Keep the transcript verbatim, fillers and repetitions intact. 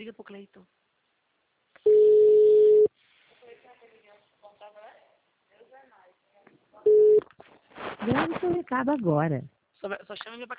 Liga pro Cleiton. Grave seu recado agora. Só, só chama ele pra